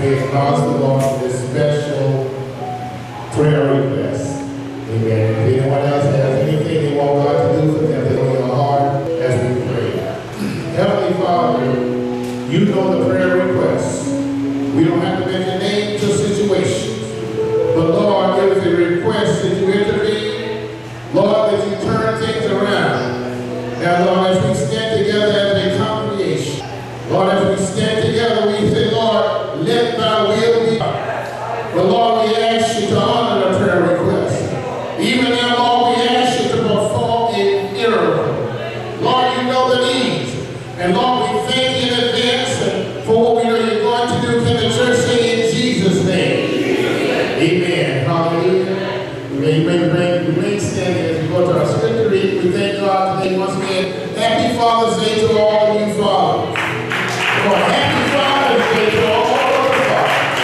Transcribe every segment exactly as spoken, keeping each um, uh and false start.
we acknowledge the Lord for this special prayer request. Amen. If anyone else has anything they want God to do for them, they know your heart as we pray. Heavenly Father, you know the prayer requests. We don't have to mention names or situations. But Lord, there is a request that you intervene. Lord, that you turn things around. Now, Lord, as we stand together as a congregation, Lord, as we stand together, we say, Lord, let thy will be done. But Lord, we ask you to honor the prayer request. Even now, Lord, we ask you to perform a miracle. Lord, you know the needs. And Lord, we thank you in advance for what we know you're going to do. Can the church say in Jesus' name? Amen. Hallelujah. We may remain, remain standing as we go to our scripture reading. We thank God today once again. Happy Father's Day to all of you fathers. Come on, happy Father's Day to all of the fathers.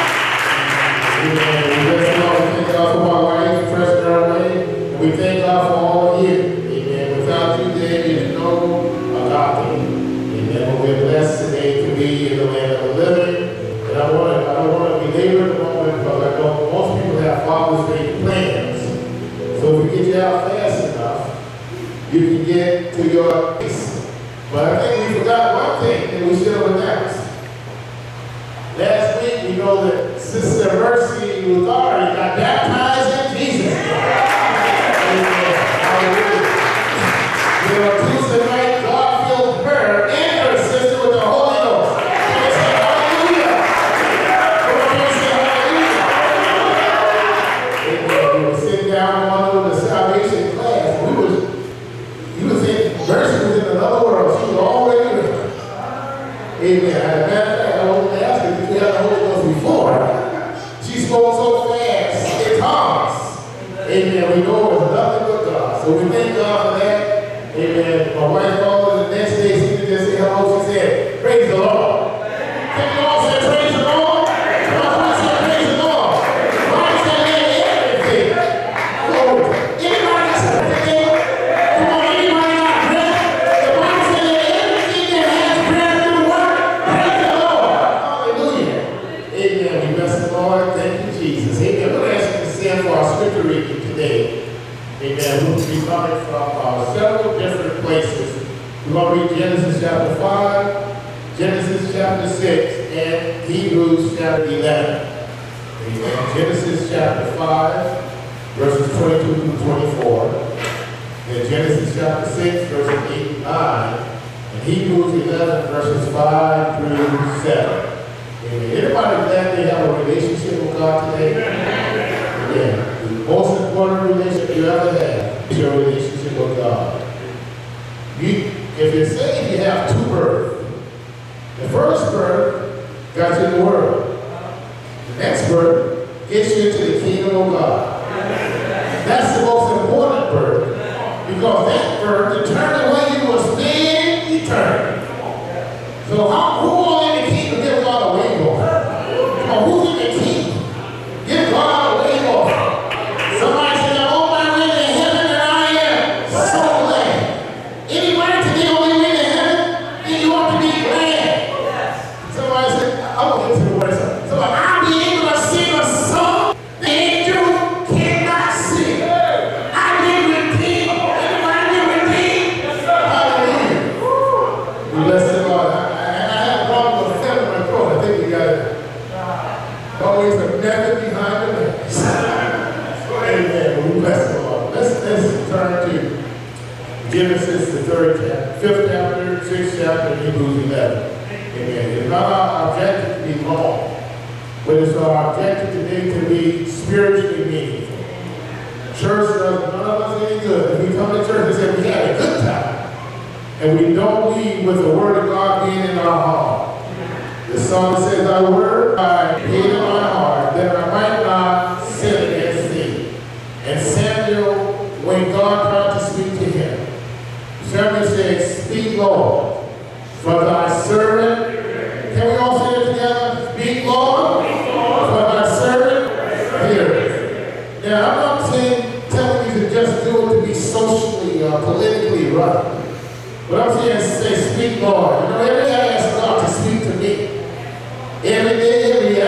Amen. We bless the Lord. We thank God for my wife, fresh girl way. And we thank God for all of you. Amen. Without you, there is no agape. Amen. But we're blessed today to be in the land of the living. And I want to, I don't want to belabor the moment because I know most people have Father's Day plans. So if we get you out fast enough, you can get to your place. But I think we forgot one thing that we should have announced. Last week, we know that Sister Mercy Lugari got baptized in Jesus. Amen. Hallelujah. You know, Tuesday night, God filled her and her sister with the Holy Ghost. Can we say hallelujah? Can we say hallelujah? Amen. We were sitting down on one of the salvation class. We was, you was in, Mercy was in another world. She was already with her. Amen. As a matter of fact, I was asking if you had the Holy Ghost before. She spoke so fast in tongues. Amen. We know it was nothing but God. So we thank God for that. Amen. My wife called her the next day. She didn't just say hello. She said, praise the Lord. Can you all say praise the Lord? Come on, say praise the Lord. Why is that everything? Glory. Anybody got something? Come on, anybody got breath? The Bible says that everything that has breath do work. Praise the Lord. Hallelujah. Amen. We bless the Lord. Thank you, Jesus. Amen. We're going to ask you to stand for our scripture reading today. Amen. We'll be coming from uh, several different places. We're going to read Genesis chapter five, Genesis chapter six, and Hebrews chapter eleven. Amen. Genesis chapter five, verses twenty-two through twenty-four. And Genesis chapter six, verses eight and nine. And Hebrews eleven, verses five through seven. Amen. Anybody glad they have a relationship with God today? Amen. The most important relationship you ever have is your relationship with God. You, if you're saved, you have two births. The first birth got you in the world. The next birth gets you into the kingdom of God. That's the most important birth because that birth determines where you will spend eternity. So how, who all in the kingdom give God a wave off? Or who's in the kingdom? Give God a wave off. Somebody said, I'm on my way to heaven and I am so glad. Anybody today on their way to heaven, then you ought to be glad. Somebody said, I won't get to the word. So I'll be able to sing a song the angel cannot sing. I've been redeemed. Anybody been redeemed? Hallelujah. We bless the Lord. I, I, I have a problem with feeling my throat. I think we got it. Always a method behind the madness. Amen. We bless the Lord. Let's, let's turn to Genesis, the third chapter, fifth chapter, sixth chapter, Hebrews eleven. Amen. It's not our objective to be long, but it's our objective today to be spiritually meaningful. Church does none of us any good. If we come to church and say we had a good time, and we don't leave with the word of God being in our heart. The song says, thy word I hid in my heart, that I might not sin against thee. And Samuel, when God tried to speak to him, Samuel said, speak, Lord, for thy servant. Can we all say it together? Speak, Lord, for thy servant heareth. Now, I'm not saying, telling you to just do it to be socially or politically right. But I'm saying, say, speak, Lord. You know, every day I ask God to speak to me. Every day, every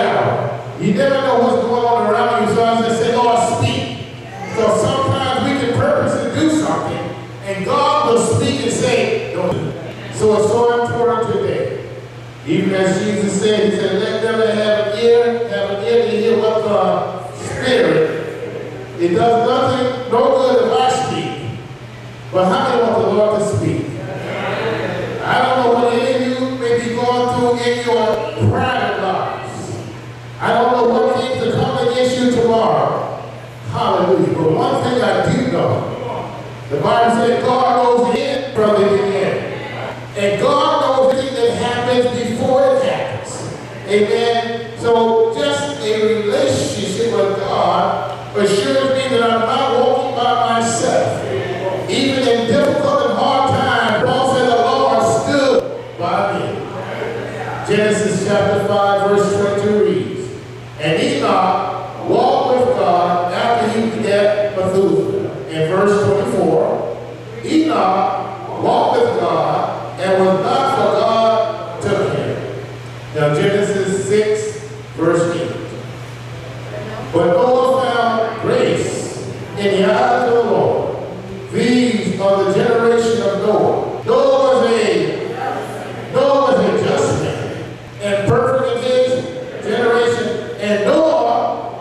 You never know what's going on around you, so I just say, Lord, speak. So sometimes we can purpose to do something, and God will speak and say, don't do it. So it's so important today. Even as Jesus said, he said, let them that have an ear, have an ear to hear what the Spirit. It does nothing, no good if I speak. But how many want the Lord to speak? I don't know what any of you may be going through in your private lives. I don't know what things are coming against you tomorrow. Hallelujah. But one thing I do know, the Bible says God knows the end from the beginning. And God knows everything that happens before it happens. Amen. So just a relationship with God assures me that I'm not walking by myself. Even in difficult and hard times, Paul said the Lord stood by me. Genesis chapter five, verse twenty-two reads, and Enoch walked with God after he begat Methuselah. In verse twenty-four, Enoch walked with God and was not, for God took him. Now Genesis six, verse eight. But Noah found grace in the eyes of the Lord. These are the generation of Noah. Noah was a Noah was a just man and perfect in his generation. And Noah,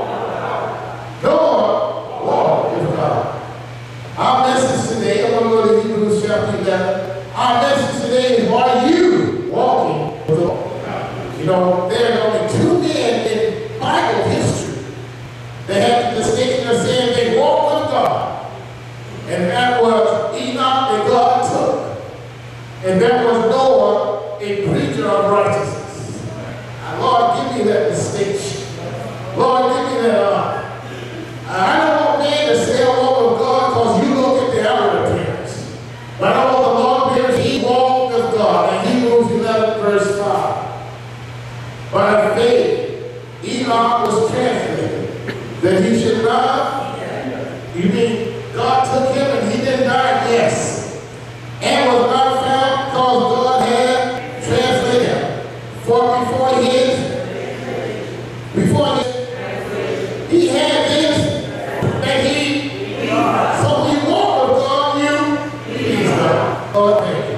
Noah walked with God. Our message today, I'm going to go to Hebrews chapter eleven. Our message today is, are you walking with the Lord? You know, there are only two men in Bible history that had the distinction of saying they walked with God. And that was Enoch that God took. And that was Noah, a preacher of righteousness. And Lord, give me that distinction. Lord, give me that honor. I don't want man to say I walk with God because you look at the outward appearance. But I want the Lord to be, he walked with God. In Hebrews eleven, verse five. By faith, Enoch was translated that he should not. You mean God took him and he didn't die? Yes. And was not found because God had translated him. For before his, before his, he had this, that he, so he walked with God, you, he's God. Oh, thank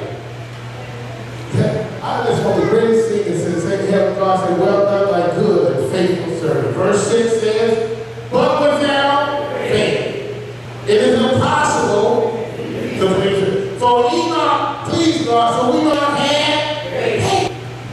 you. I just want the greatest thing is to say, have God say, well done, thy good and faithful servant. Verse six says, but without faith, it is impossible to please him. So Enoch pleased God, so we know he had faith.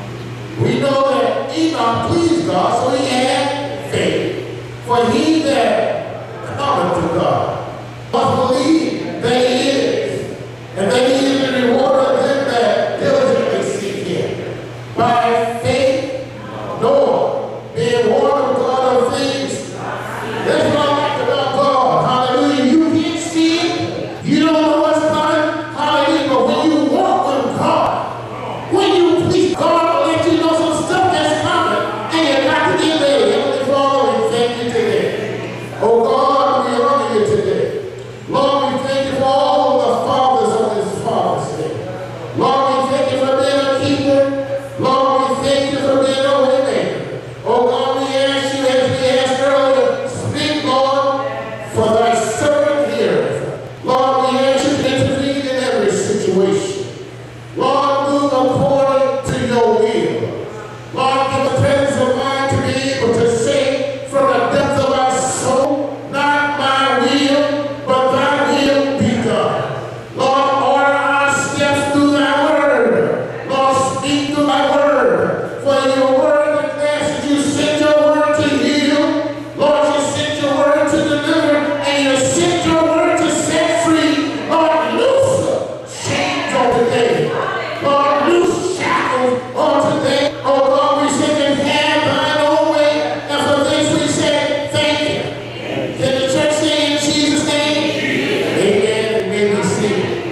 We know that Enoch pleased God, so he had faith. For he that cometh to God must believe that he is, and that he is the rewarder of them that diligently seek him. By faith, Noah, being warned of God of things, that's what I like about God. Hallelujah. You can't see it. You don't know what's coming. Hallelujah. But when you walk with God, when you please God, will let you know some stuff that's coming. And you got to get ready. Heavenly Father, we thank you today. Oh God, we honor you today. Lord, we thank you for all the fathers on this Father's Day. Lord, we thank you for being a keeper. Lord, we thank you for being a waymaker. Oh God, we ask you as we asked earlier, speak, Lord, for thy servant here. Lord, we ask you to intervene in every situation. Lord, move according to your will. Lord, give us presence of mind to be able to say from the depths of our soul, not my will, but thy will be done. Lord, order our steps through thy word. Lord, speak through thy word. For your word declares that you sent your word to heal. Lord, you sent your word to deliver, and you sent your word to set free. Lord, loose chains on today. Lord, loose shackles on today. Oh God, we say that have thine own way. And for this we say thank you. Can the church say in Jesus' name? Amen. And may we sing.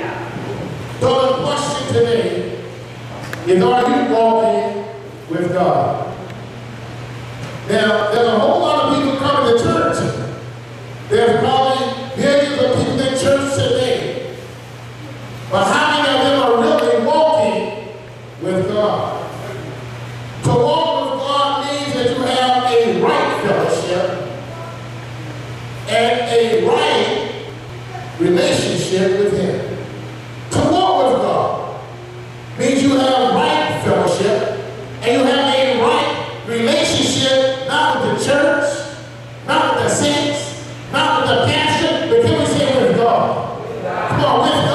So the question today is, are you walking with God? Now, there's a whole lot of people coming to church. There's probably millions of people in church today. But how many of them are really walking with God? To walk with God means that you have a not with the church, not with the saints, not with the pastor, but can we say with God? Come on, with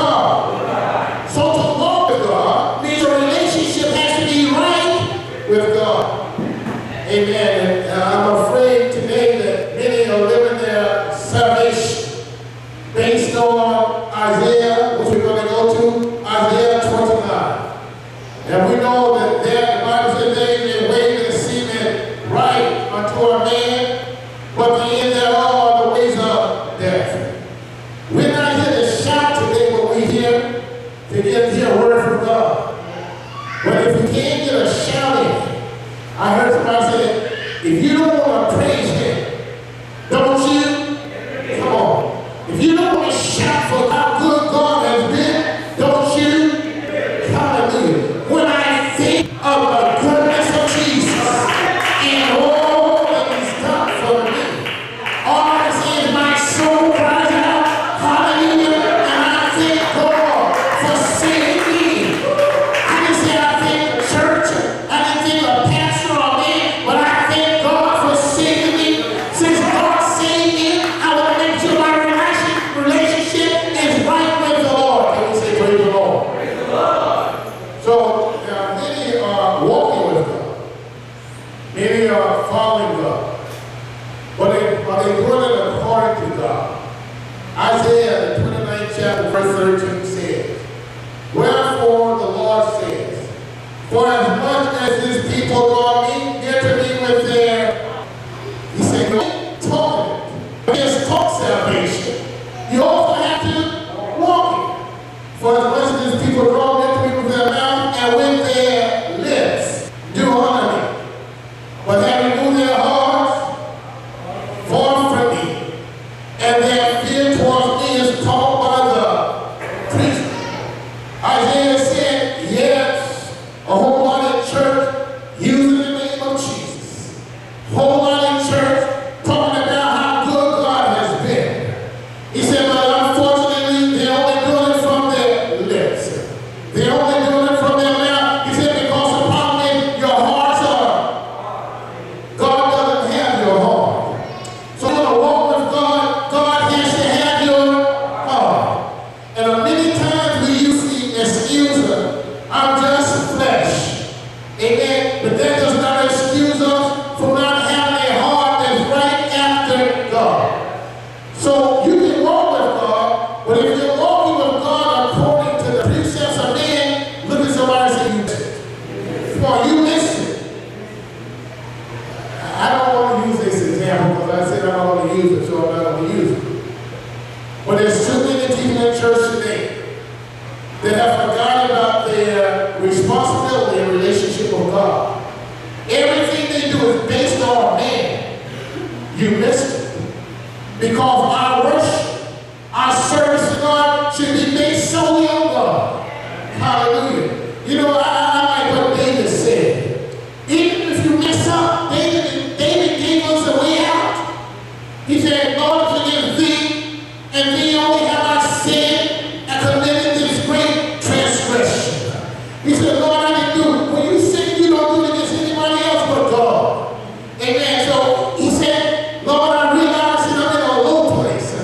God. So to walk with God means your relationship has to be right with God. Amen. And I'm afraid today that many are living their salvation based on Isaiah, which we're going to go to, Isaiah twenty-nine. And we know that there, the Bible says, they may wait and seem it right unto a man, but the end thereof are the ways of death. We're not here to shout today, but we're here to get hear a word from God. But if we can't get a shout in, I heard somebody say, if you don't want to praise Him, don't you? Come on. If you don't want to shout for how good God has been, don't you? Hallelujah. When I think of the goodness of Jesus and all that He's done for me, all I can say is my soul cries out, hallelujah, and I thank God for saving me. I can say I thank the church, I can thank a pastor or man, but I thank God for saving me. Since God saved me, I want to make sure my relation- relationship is right with the Lord. Can we say praise the Lord? Praise the Lord. So uh, many are walking with God. Many are following God. But they, but they doing it according to God. Isaiah, the twenty-ninth chapter, verse thirteen says, wherefore the Lord says, for as much as this people draw me near to me with their, he said, no talking. Just talk salvation. You also have to walk it. For as much as this people draw near to me with their mouth and with their lips do honor me, but they remove their hearts far from me, and their fear towards me is taught by the priest. Isaiah said, yes, a whole lot of church using the name of Jesus. Whole lot of church talking about how good God has been. He said, but unfortunately, they're only doing it from their lips. They're only doing it from their mouth. He said, because the problem is your hearts are, God doesn't have your heart. So you want to walk with God, God has to have your heart. And many times we use the excuse of, I'm just flesh. Amen. But that does not excuse us from not having a heart that's right after God. So you can walk with God, but if you're walking with God according to the precepts of men, look at somebody and say, you missed it. Come on, you missed it. I don't want to use this example because I said I'm not going to use it, so I'm not going to use it. But there's too many people in church today that have forgotten about their responsibility in relationship with God. Everything they do is based on man. You missed it. Because our worship, our service to God should be based solely on God. Hallelujah. You know, I, I like what David said. Even if you mess up, David, David gave us a way out. He said, Lord, forgive thee, and thee only have I sinned and committed this great transgression. He said, Lord, I didn't do it. When you sin, you don't do it against anybody else but God. Amen. So he said, Lord, I realize that I'm in a low place.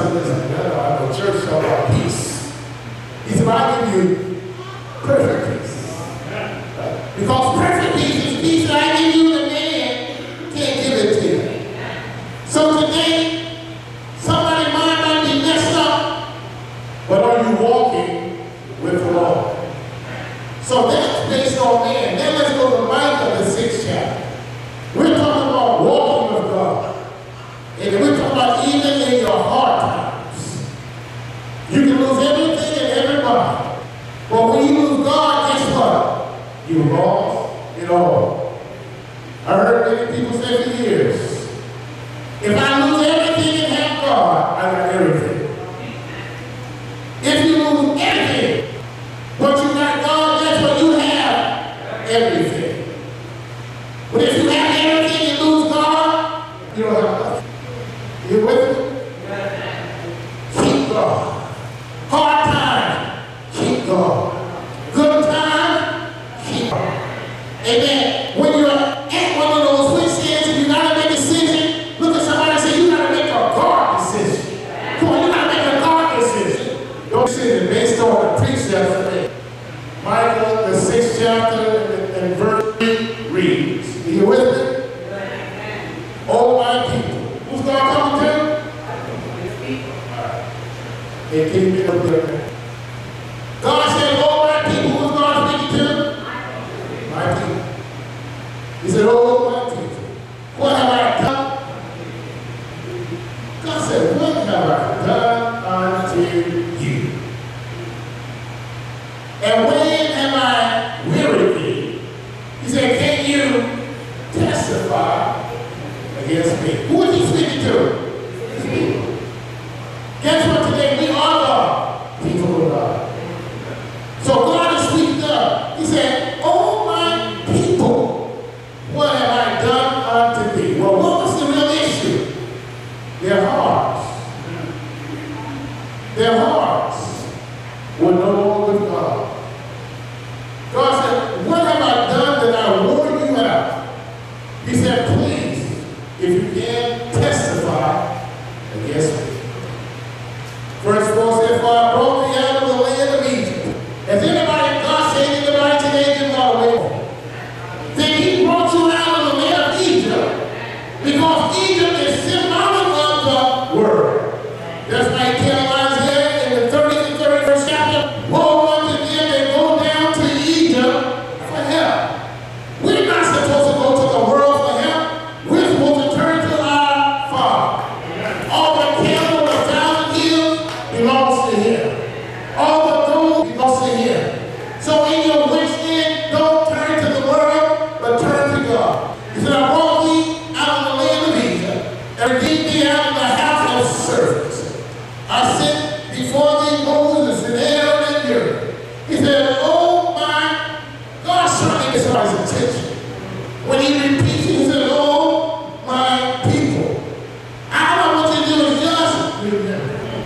said, listen, I know church talk about peace. He said, I give you perfect peace. Because perfect peace is peace that I give you, the man can't give it to you. So today, somebody's mind might be messed up, but are you walking with the Lord? So that's based on man. Then let's go to Micah, the sixth chapter. We're talking about walking with God. And we're talking about even in your hard times. You can lose everything and everybody. But when you lose God, guess what? You lost it all. I heard many people say for years, if I lose everything and have God, I got everything. If you lose everything, but you got God, that's what you have, everything. But if you have everything and lose God, you don't have nothing. You with me? Keep God. Hard times, keep God. Good times, keep God. Amen. When you're at one of those switch stands and you gotta make a decision, look at somebody and say, you gotta make a God decision. Come on, you gotta make a God decision. Your decision based on the precepts of it. Micah, the sixth chapter and, and verse three reads. Are you with me? Oh, my people. Who's God coming to? They keep me up there. God said, oh, my people. Who's God speaking to? My people. He said, oh, my people. What have I done? God said, what have I done unto you? And when am I wearied thee? He said, can you testify against me? Who is he speaking to? His people. Guess what today? We are God. People of God. So God is speaking up. He said, oh my people, what have I done unto thee? Well, what was the real issue? Their hearts. Their hearts were no longer with God. God said, what have I done that I wore you out? He said, please, if you can, testify against me. Verse four said, for I brought thee out of the land of Egypt. Has anybody, God said anybody today can go away? Then he brought you out of the land of Egypt. Because Egypt is symbolic of the word. That's why he tells Isaiah in the thirtieth and thirty-first chapter, woe unto them that go down to Egypt for help. We're not supposed to go to the world for help. We're supposed to turn to our Father. All the cattle of a thousand hills belongs to him. All the gold belongs to him. So in your wish end, don't turn to the world, but turn to God. He said, I brought thee out of the land of Egypt, and redeemed thee out of the house of servants. I sent before thee Moses and Aaron and Uriah. He said, oh my, God's trying to get somebody's attention. When he repeats it, he said, oh my people. I don't want you to do is just remember.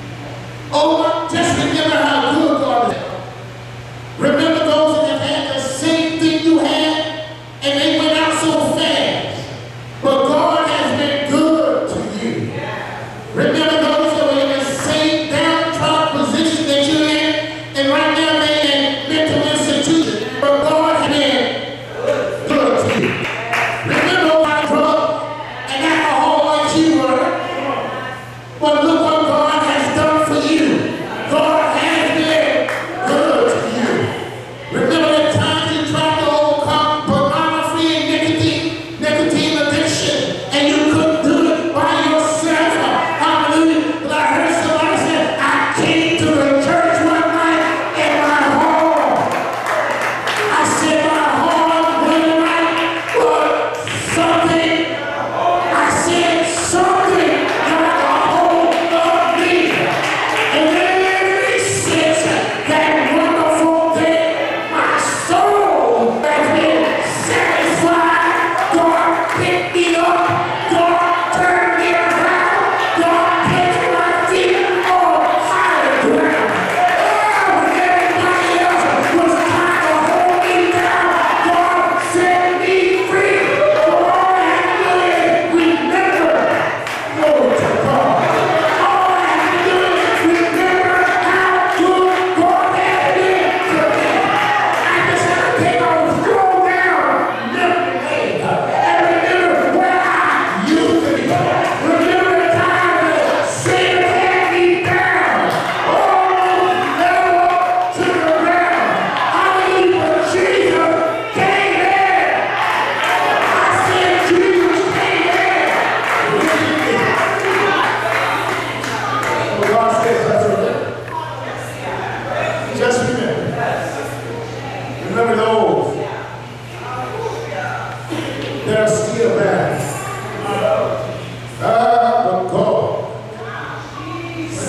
Oh, just remember how good God is. Remember those that had the same thing you had, and they went out so fast. But God has been good to you. Remember those that were in the same downtrodden position that you're in, and right now they're in mental institution. But God has been good to you. Remember my drug and alcohol like you were. But look what God has done for you. God has been good to you. Remember the times you tried to overcome pornography and nicotine, nicotine addiction, and you couldn't do it by yourself. Hallelujah. But I heard somebody say, I came to the church one night in my home. I said my home one night was something. I said something like a whole lot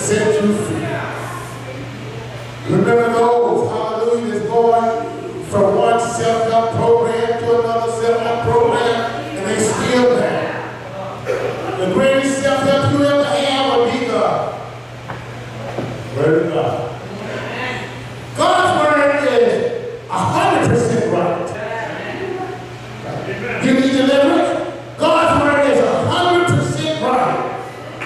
set you free. Remember those, hallelujah, that's going from one self-help program to another self-help program, and they still there. The greatest self-help you ever have will be God. Word of God. God's word is one hundred percent right. You need deliverance? God's word is one hundred percent right.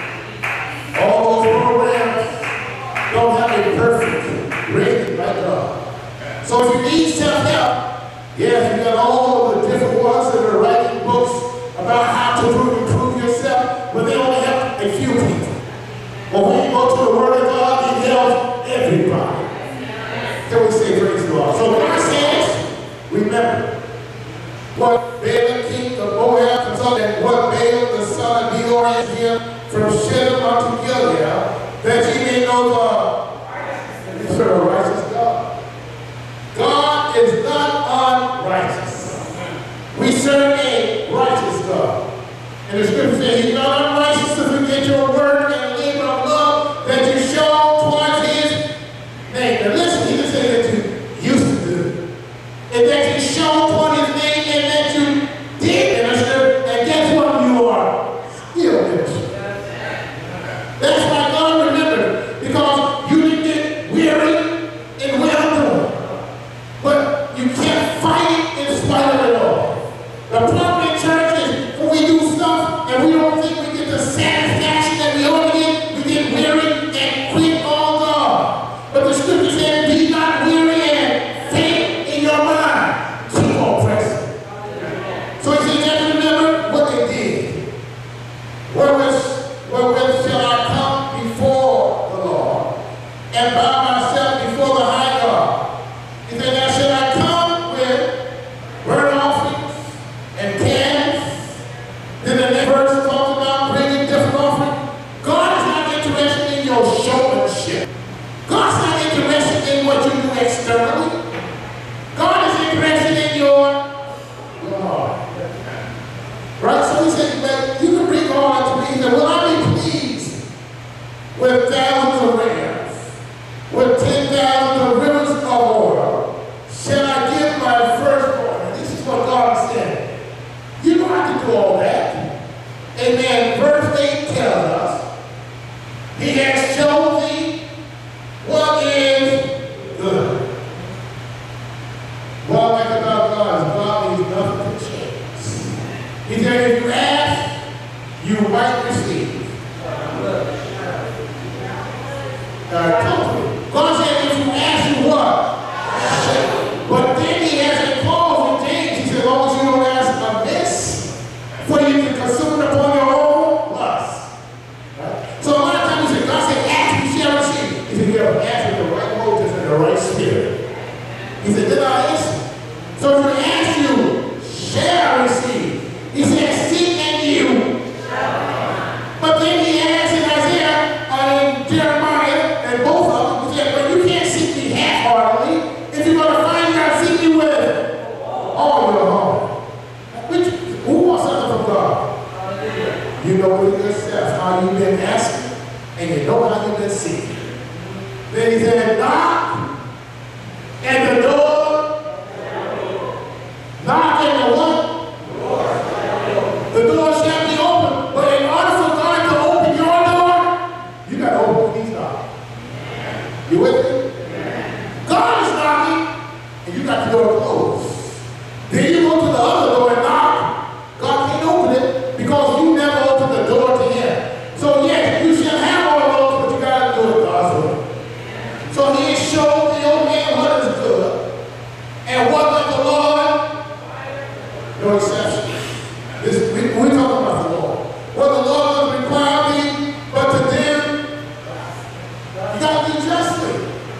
All those programs don't have a perfect rating like God. So if you need self-help, yes, you got all the different ones that are writing books about how to improve yourself, but they only help a few people. But when you go to the Word of God, it helps everybody. Can we say praise God? So God says, remember what Balaam king of Moab consulted, and what Balaam the son of Beor is here from Shittim unto Gilead, that ye may know the righteous God. God is not unrighteous. We serve a righteous God. And the scripture says he's not unrighteous to forget your word and labor of love that you show towards his name. Now listen, he didn't say that you used to do, and that you show toward his name, and that you did minister, and guess what? You are still minister. That's why God remembered, because you didn't get weary in well doing, but you kept fighting in spite of it all. The problem in church is when we do stuff and we don't think we get the satisfaction that we ought to get, we get weary and quit on God. But the scripture says, be not weary and faint in your mind. Keep on pressing. So he said, just remember what they did. Wherewith, wherewith shall I come before the Lord and bow myself before the high God? He said, now should I come with burnt offerings and calves? Then the next verse talks about bringing different offerings. God is not interested in your showmanship. God's not interested in what you do externally. God is interested in your, your heart. Right? So he said, but you can bring all that to me. He said, will I be pleased with thousands of rams, with ten thousand of rivers of oil? Shall I give my firstborn? And this is what God said. You don't have to do all that. Amen. Verse eight tells us, he has shown thee what is good. One like about God is God leaves nothing to chance. He said, if you ask, you might receive. Uh, comfort. God said, if you ask, you what? But then he has a clause in James. He said, as long as you don't ask amiss, for you can consume it upon your own lust. Right? So a lot of times he said, God said, ask, you shall receive. He said, you have asked with the right motives and the right spirit. He said, then I answer. So if you ask, you shall receive. He said, seek and you. But then he adds in Isaiah and in Jeremiah and both of them, he said, but you can't seek me half-heartedly. If you're going to find me, I'll seek you with all your heart. Which, who wants something from God? You know it yourself, how you've been asking, and you know how you've been seeking. Then he said, knock, and the door, knock and the what? The door shall be open, but in order for God to open your door, you got to open these doors. You with me? God is knocking, and you got the door closed. Then you go to the other door and knock. God can't open it because you never opened the door to him. So yes, you shall have all those, but you got to do it God's way. So he showed the old man what is good, and what of the Lord, no exception. This, we, we're talking about the Lord. What the Lord doesn't require me, but to them, you got to do justly.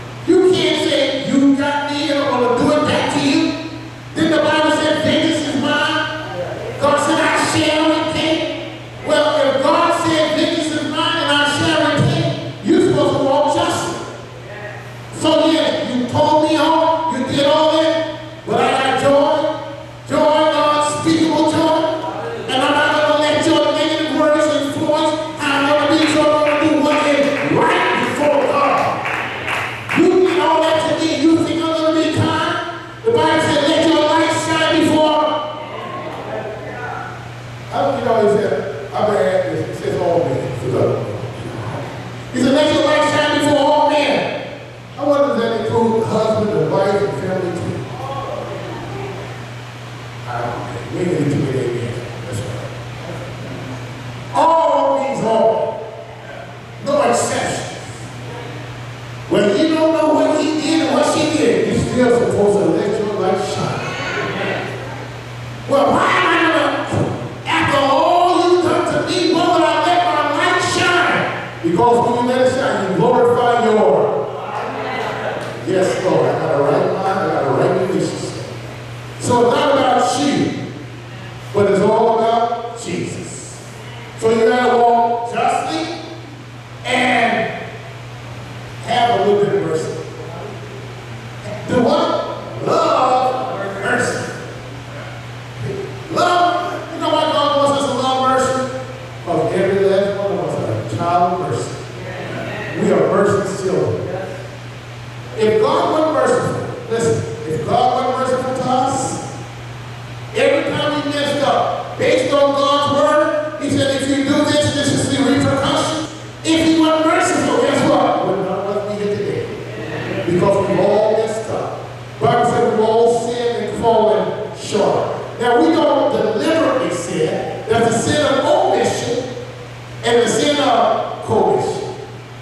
He said, let your light shine before all men. I wonder if that includes husband and wife and family too. I don't know. We need to get amen. That's right. All means all. No exception. When you don't know what he did and what she did, you're still supposed to let your light shine. Well, why am I going to, after all you've done to me, why would I let my light shine? Because when you let it shine, you glorify your. Yes, Lord. I got a right mind, I got a right relationship. So it's not about you, but it's all about Jesus. So you got to walk justly and have a little bit of mercy. Do what? Love mercy. Love, you know why God wants us to love mercy? Because every last one of us are a child of mercy. We are mercy's children. If God wasn't merciful, listen, if God wasn't merciful to us, every time we messed up, based on God's word, he said, if you do this, this is the repercussion. If he wasn't merciful, guess what? Would none of us be here today. Because we've all messed up. The Bible said we've all sinned and fallen short. Now, we don't deliberately sin. There's the sin of omission and the sin of commission.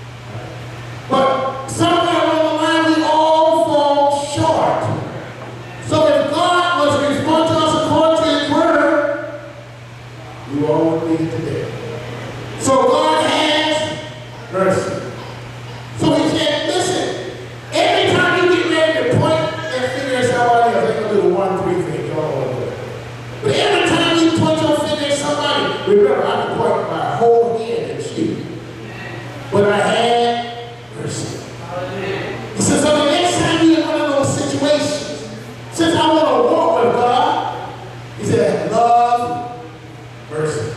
But somewhere along the line, we all fall short. So if God was to respond to us according to his word, we all would be here today. So God has mercy. So he said, listen, every time you get ready to point that finger at somebody else, they're going to do the one, three thing. Y'all want to do it. But every time you point your finger at somebody, remember, I can point my whole hand at you. But I had mercy. He says, so the next time you're in one of those situations, since I want to walk with God, he said, love mercy.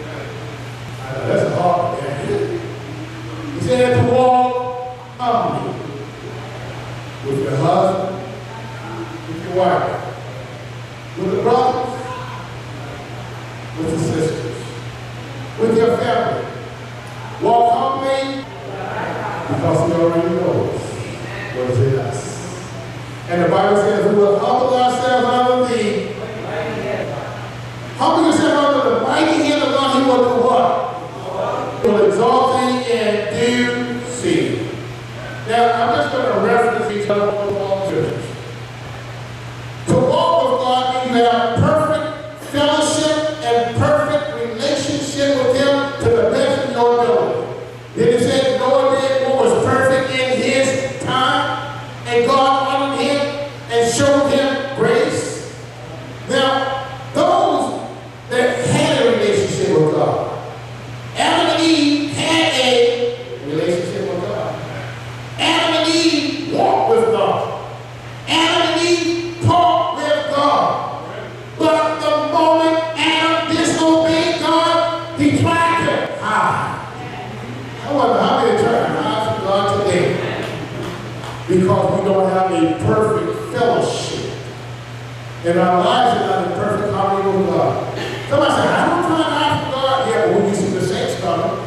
I know, that's a hard one, man. He said to walk humbly with your husband, with your wife, with the brothers, with the sisters, with your family. Walk humbly because he already knows what is in us. And the Bible says, we will humble ourselves under the humble yourself under the mighty hand of God, he will do what? He will exalt thee in due season. Now, I'm just going to reference each other with all churches. To walk with God means you have perfect fellowship and perfect relationship with him to the best of your ability. Then it said Noah did what was perfect in his time, and God honored him and showed him grace. Now, those that had a relationship with God, Adam and Eve had a relationship with God. Adam and Eve walked with God. Adam and Eve talked with God. But the moment Adam disobeyed God, he tried to hide. I wonder how many try to hide from God today. Because we don't have a perfect fellowship. And our lives are not in perfect harmony with God. Somebody said, I don't try to hide from God. Yeah, but when you see the saints coming,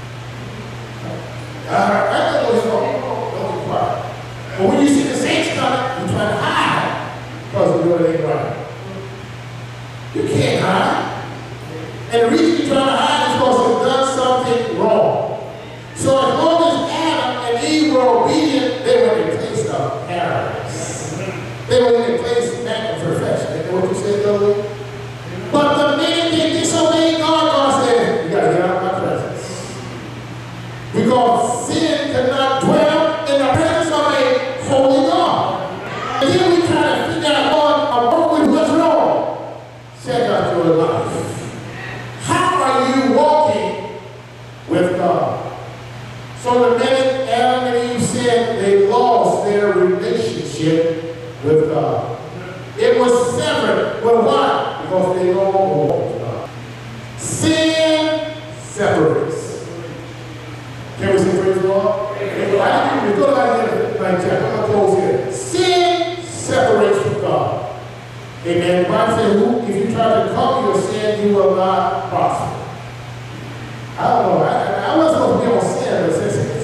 I don't know, don't be quiet. But when you see the saints coming, you try to hide because we know it ain't right. You can't hide. And the reason you try to hide is because you've done something wrong. So as long as Adam and Eve were obedient, they were in a place of paradise. They were in a place of perfection. You know what you said, though? But the minute they disobeyed God, God said, you got to get out of my presence. Because sin cannot dwell in the presence of a holy God. And then we try to figure out, Lord, what's wrong? Check out your life. How are you walking with God? So the minute Adam and Eve sinned, they lost their relationship with God. It was severed. Well, why? Because they no longer walked with God. Sin separates. Can we say praise the Lord? I didn't even go like that. Like that. I'm going to close here. Sin separates from God. Amen. The Bible says, if you try to cover your sin, you will not prosper. I don't know. I, I wasn't supposed to be on sin, but since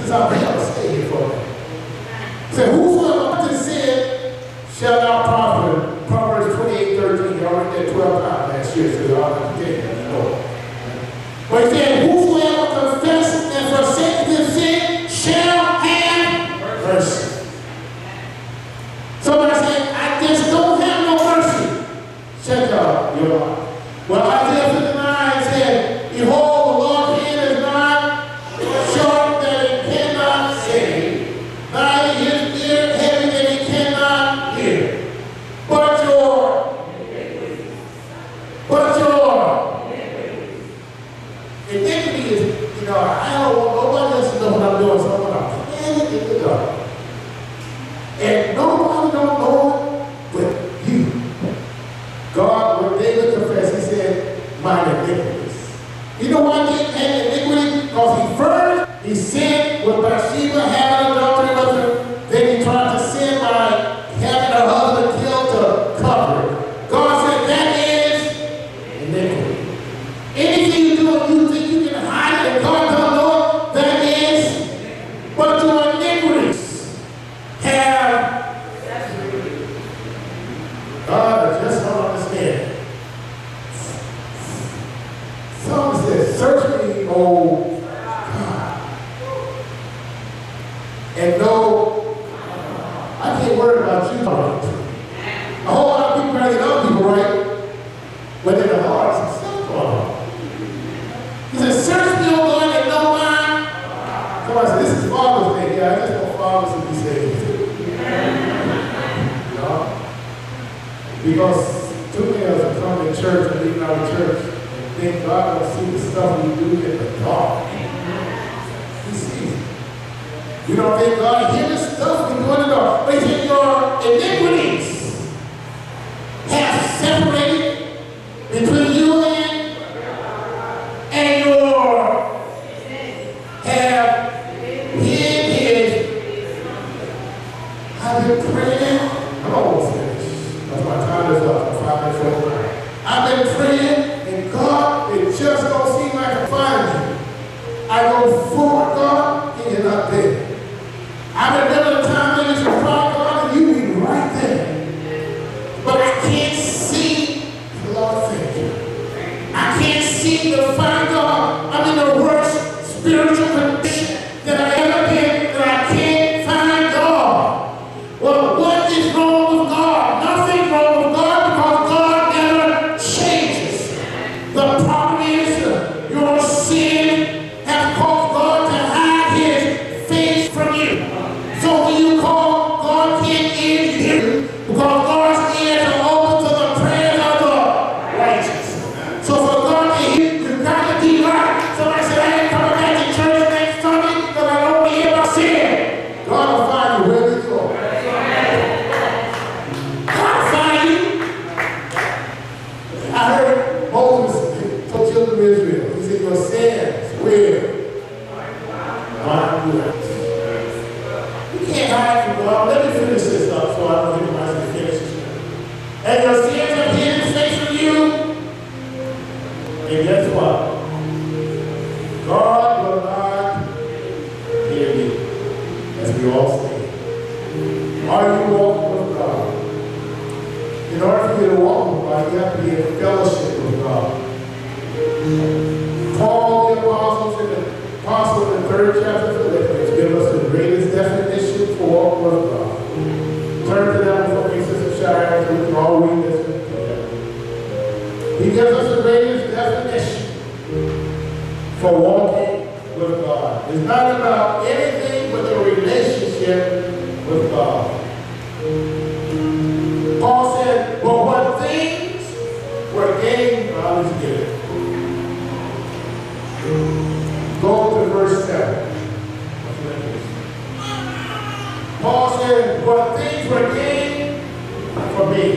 sin with Bathsheba, having adultery with her. Then he tried to sin by having her husband killed to cover it. God said that is iniquity. Anything you do and you think you can hide it and God don't know it, that is. But your iniquities have. God, I just don't understand. Psalm says, search me, O God. And no, I can't worry about you. A whole lot of people try to get other people right, but in the heart, it's still wrong. He says, search me, O God, and know mine. Somebody said, this is Father's Day. Yeah, I just want fathers to be saved. You know? Because too many of us come to church and leave out of church. Think God will see the stuff we do in the dark. He sees it. You don't think God hears the stuff we do in the dark. But he said your iniquities have separated between you and, and your have hid his. I've been praying. I'm almost finished. That's my time is up. I'm five minutes over. I've been praying. God, it just don't seem like I'm finding you. I go forward, God, and you're not there. I remember the time when you should find God and you be right there. But I can't see, Lord, thank you. I can't seem to find God. I'm in the worst spiritual condition that I ever been, that I can't find God. Well, what is wrong with God? Nothing's wrong with God because God never changes. The problem is uh, your sin has caused God to hide his face from you. So when you call, God can't hear you because God's ears are open to the prayers of the righteous. So for God to hear you, you've got to be right. Somebody said, I ain't coming back to church next Sunday because I don't hear about sin. God will find you wherever you go. God will find you. I heard Moses children of Israel. He said, your sins will not do it. You can't hide from God. Let me finish this up so I don't get myself to finish this. And your sins have hidden his face from you. And guess what? God will not hear you. As we all say. Are you walking with God? In order for you to walk with God, you have to be in fellowship with God. Paul the Apostle in the Apostle in the third chapter of Philippians give us the greatest definition for walking with God. Turn to them for me, Sister Shire, so we can all read this together. He gives us the greatest definition for walking with God. It's not about anything but your relationship with God. Paul said, but what things were gained, I'll just get it. Go to verse seven. Paul said, but things were gained for me.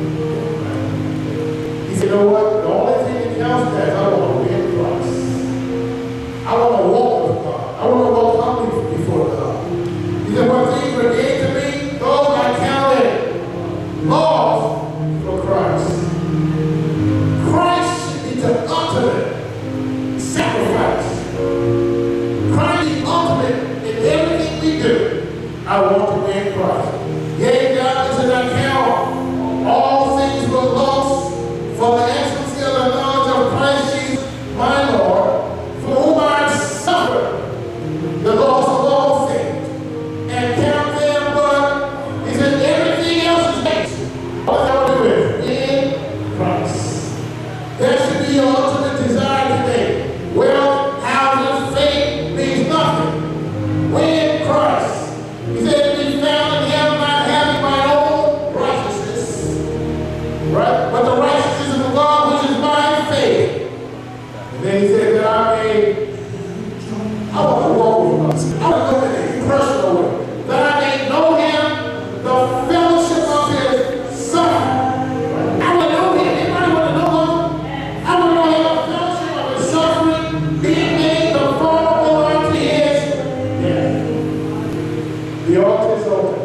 He said, you know what? The only thing that counts is I want to be in Christ. I want to walk with God. I want to walk humbly before God. He said, what things were gained to me, those I counted lost for Christ. Christ should be the ultimate sacrifice. Christ is ultimate in everything we do. I walk away in Christ. Yea, God is in our count. All things were lost for the excellency of the knowledge of Christ Jesus, my Lord, for whom I have suffered the loss of all things, and count them but, he said, everything else is next. All I want to do is in Christ. That should be your ultimate desire today. Wealth, houses, faith means nothing. We're in Christ. He said, to be found in him The altar is open.